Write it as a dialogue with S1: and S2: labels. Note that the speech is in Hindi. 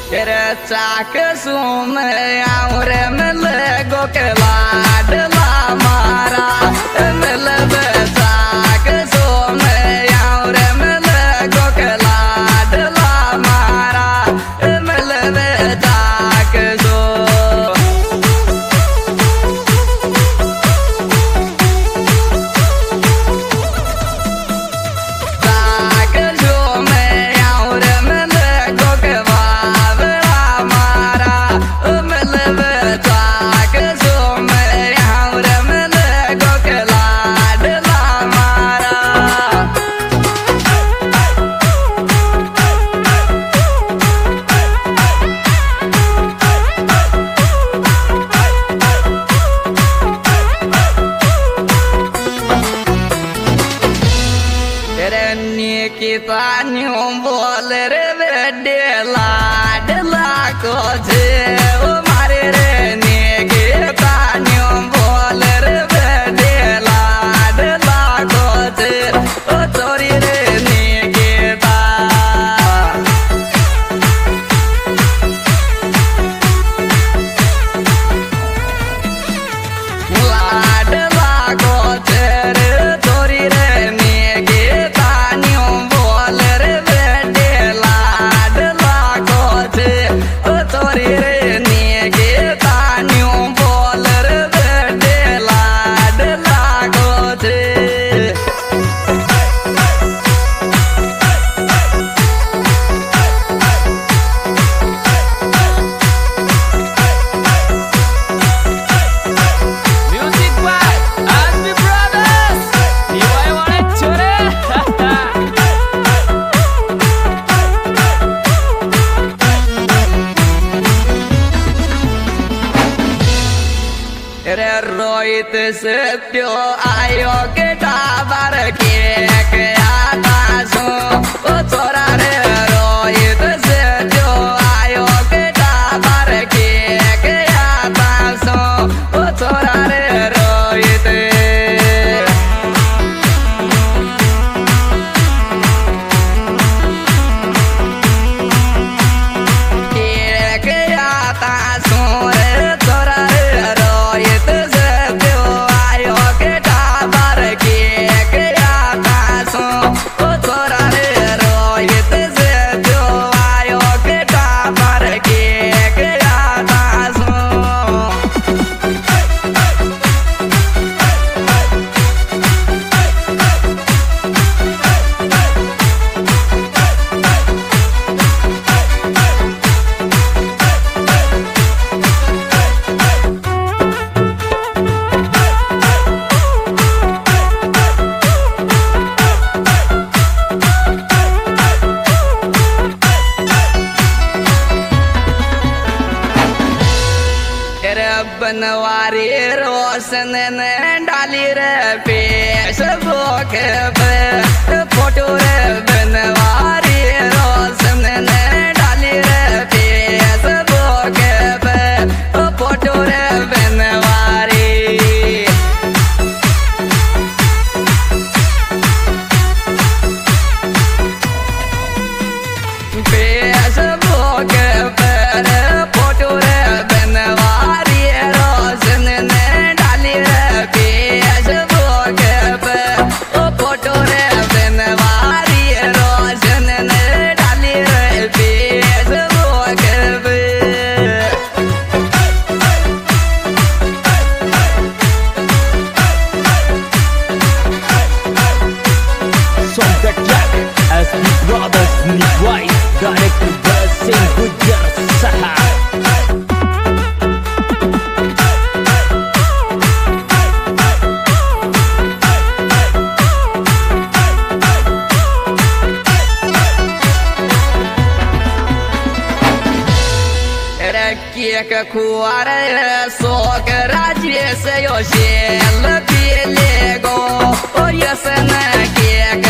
S1: चाक सुम आउर मिल गो के लाडला मारा मिल चाक सुम आउर मिल गो के लाडला मारा मिल चाक सो Kitanya boleh berdela dela koje mari reni kitanya boleh berdela dela koje tori reni kita dela koje tori reni Rohit सत्यो आयो के टाबर के आता सो ओ छोरा रे रोहित सत्यो आयो के टाबर के आता सो ओ छोरा रे रोहित के आता सो रे छोरा रे रोहित बनवारी रोशन ने डाली रे फेसबुक पे फोटो रे बनवारी रोशन ने डाली रे फेसबुक पे फोटो रे बनवारी फेसबुक पर फोटो रे बनवारी फोटो रे बनवारी रोशन ने डाली रे फेसबुक पे
S2: Song the track SP Brothers Nigwai Director Blessing Gujar Sahar
S1: Kiek kuare sok raje se yo shel pilego o yesna kiek